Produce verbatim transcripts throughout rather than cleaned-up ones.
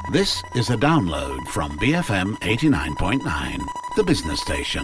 This is a download from B F M eighty-nine point nine, the business station.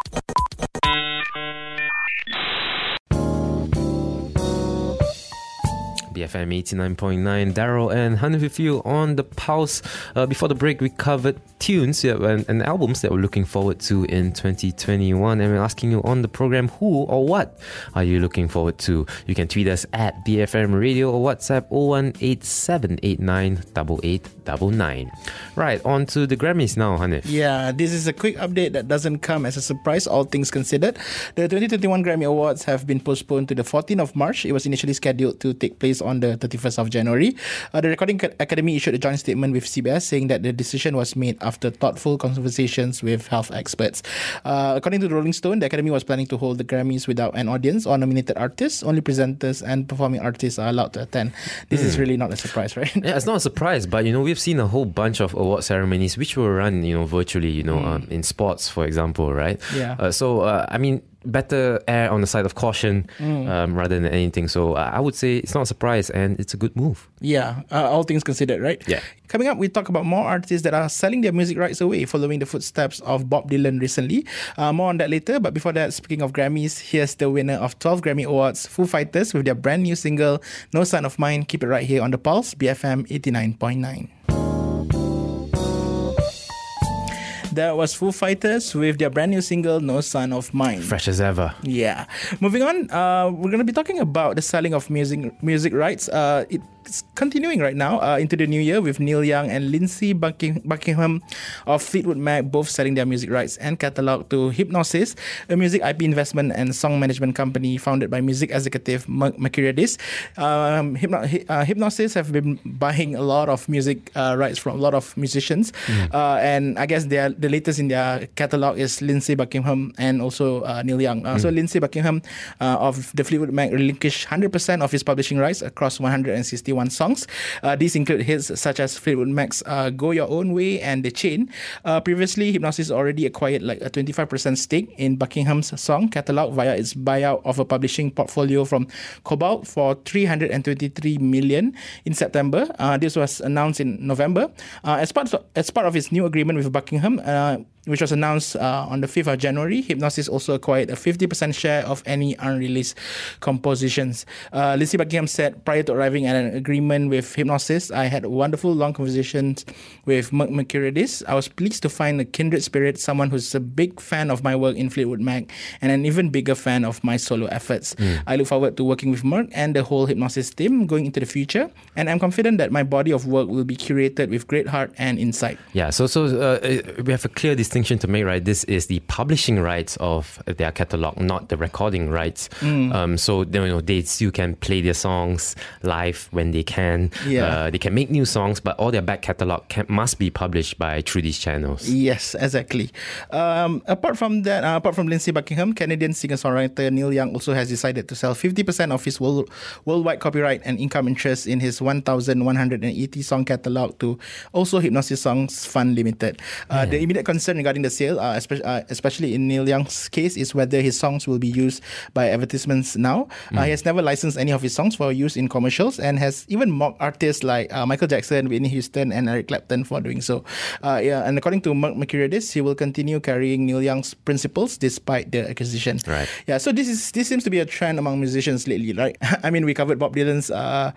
B F M eighty-nine point nine, Daryl and Hanif with you on the Pulse. Uh, before the break, we covered tunes yeah, and, and albums that we're looking forward to in twenty twenty-one, and we're asking you on the program, who or what are you looking forward to? You can tweet us at B F M Radio or WhatsApp oh one eight seven eight nine eight eight nine nine. Right, on to the Grammys now, Hanif. Yeah, this is a quick update that doesn't come as a surprise, all things considered. The twenty twenty-one Grammy Awards have been postponed to the fourteenth of March. It was initially scheduled to take place on the thirty-first of January. Uh, the Recording Academy issued a joint statement with C B S saying that the decision was made after thoughtful conversations with health experts. Uh, according to the Rolling Stone, the Academy was planning to hold the Grammys without an audience or nominated artists. Only presenters and performing artists are allowed to attend. This mm. is really not a surprise, right? Yeah, it's not a surprise, but you know, we've seen a whole bunch of award ceremonies which were run, you know, virtually, you know, mm. um, in sports, for example, right? Yeah. Uh, so, uh, I mean, better err on the side of caution mm. um, rather than anything. So uh, I would say it's not a surprise and it's a good move. Yeah, uh, all things considered, right? Yeah. Coming up, we talk about more artists that are selling their music rights away following the footsteps of Bob Dylan recently. Uh, more on that later. But before that, speaking of Grammys, here's the winner of twelve Grammy Awards, Foo Fighters, with their brand new single, No Son of Mine. Keep it right here on The Pulse, B F M eighty-nine point nine. That was Foo Fighters with their brand new single, No Son of Mine. Fresh as ever. Yeah. Moving on, uh, we're going to be talking about the selling of music music rights. Uh, it's continuing right now uh, into the new year with Neil Young and Lindsey Bucking- Buckingham of Fleetwood Mac both selling their music rights and catalogue to Hipgnosis, a music I P investment and song management company founded by music executive M- Mercuriadis. Um, Hypno- uh, Hipgnosis have been buying a lot of music uh, rights from a lot of musicians. Mm. Uh, and I guess they are the latest in their catalogue is Lindsey Buckingham and also uh, Neil Young. Uh, mm. So Lindsey Buckingham uh, of the Fleetwood Mac relinquished one hundred percent of his publishing rights across one hundred sixty-one songs. Uh, these include hits such as Fleetwood Mac's uh, Go Your Own Way and The Chain. Uh, previously, Hipgnosis already acquired like a twenty-five percent stake in Buckingham's song catalogue via its buyout of a publishing portfolio from Cobalt for three hundred twenty-three million dollars in September. Uh, this was announced in November. Uh, as part of, as part of its new agreement with Buckingham, uh, which was announced uh, on the fifth of January, Hipgnosis also acquired a fifty percent share of any unreleased compositions. Uh, Lindsey Buckingham said, prior to arriving at an agreement with Hipgnosis, I had wonderful long conversations with Mercuriadis. I was pleased to find a kindred spirit, someone who's a big fan of my work in Fleetwood Mac and an even bigger fan of my solo efforts. Mm. I look forward to working with Merc and the whole Hipgnosis team going into the future, and I'm confident that my body of work will be curated with great heart and insight. Yeah, so so uh, we have a clear distinction to make, right? This is the publishing rights of their catalogue, not the recording rights. Mm. Um, so you know they still can play their songs live when they can. Yeah. Uh, they can make new songs, but all their back catalogue can, must be published by through these channels. Yes, exactly. Um, apart from that, uh, apart from Lindsey Buckingham, Canadian singer-songwriter Neil Young also has decided to sell fifty percent of his world, worldwide copyright and income interest in his one thousand one hundred eighty song catalogue to also Hipgnosis Songs Fund Limited. Uh, the immediate concern regarding the sale, uh, especially, uh, especially in Neil Young's case, is whether his songs will be used by advertisements now. Mm. Uh, he has never licensed any of his songs for use in commercials and has even mocked artists like uh, Michael Jackson, Whitney Houston and Eric Clapton for doing so. Uh, yeah, and according to Merc Mercuriadis, he will continue carrying Neil Young's principles despite the acquisition. Right. Yeah, so this is this seems to be a trend among musicians lately, right? I mean, we covered Bob Dylan's uh,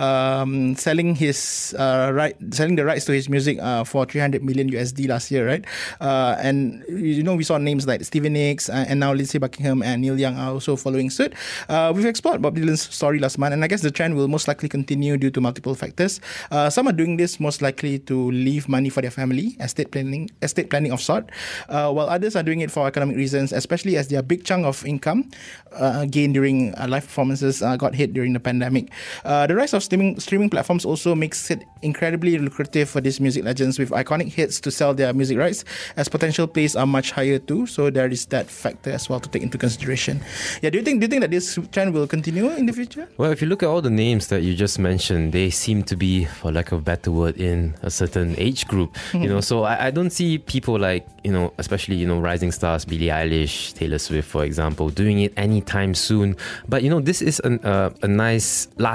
um, selling his uh, right, selling the rights to his music uh, for three hundred million U S D last year, right? Uh, and you know, we saw names like Stevie Nicks uh, and now Lindsey Buckingham and Neil Young are also following suit. Uh, we've explored Bob Dylan's story last month, and I guess the trend will most likely continue due to multiple factors. Uh, some are doing this most likely to leave money for their family, estate planning, estate planning of sort, uh, while others are doing it for economic reasons, especially as their big chunk of income uh, gained during uh, live performances uh, got hit during the pandemic. Uh, the rise of streaming streaming platforms also makes it incredibly lucrative for these music legends with iconic hits to sell their music rights, as potential plays are much higher too. So there is that factor as well to take into consideration. Yeah, do you think do you think that this trend will continue in the future? Well, if you look at all the names that you just mentioned, they seem to be, for lack of a better word, in a certain age group. Mm-hmm. You know, so I, I don't see people like, you know, especially, you know, rising stars, Billie Eilish, Taylor Swift, for example, doing it anytime soon. But, you know, this is an, uh, a nice last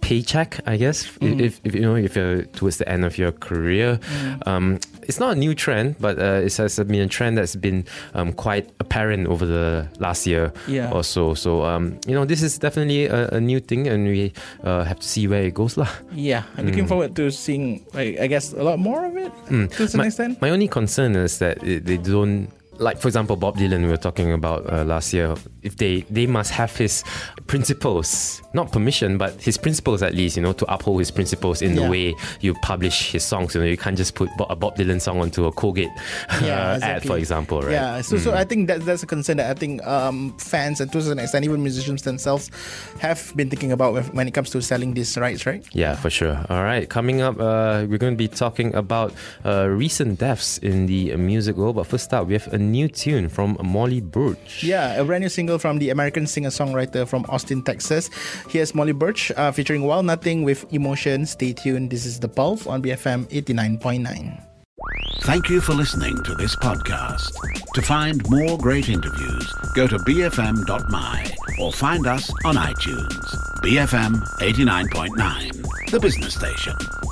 paycheck, I guess. Mm. If, if you know, if you're towards the end of your career, mm. um, it's not a new trend, but uh, it has been a trend that's been um, quite apparent over the last year yeah. or so. So um, you know, this is definitely a, a new thing, and we uh, have to see where it goes, lah. Yeah, I'm looking mm. forward to seeing, like, I guess, a lot more of it mm. to some my, extent. My only concern is that it, they don't. Like, for example, Bob Dylan, we were talking about uh, last year. If they, they must have his principles, not permission, but his principles at least, you know, to uphold his principles in yeah. the way you publish his songs. You know, you can't just put a Bob Dylan song onto a Colgate yeah, uh, exactly. ad, for example, right? Yeah, so, mm. so I think that that's a concern that I think um, fans and to some extent even musicians themselves have been thinking about when it comes to selling these rights, right? Yeah, for sure. All right, coming up, uh, we're going to be talking about uh, recent deaths in the music world. But first up, we have a new tune from Molly Burch. Yeah, a brand new single from the American singer-songwriter from Austin, Texas. Here's Molly Burch uh, featuring Wild Nothing with Emotion. Stay tuned. This is The Pulse on B F M eighty-nine point nine. Thank you for listening to this podcast. To find more great interviews, go to b f m dot m y or find us on iTunes. B F M eighty-nine point nine, the business station.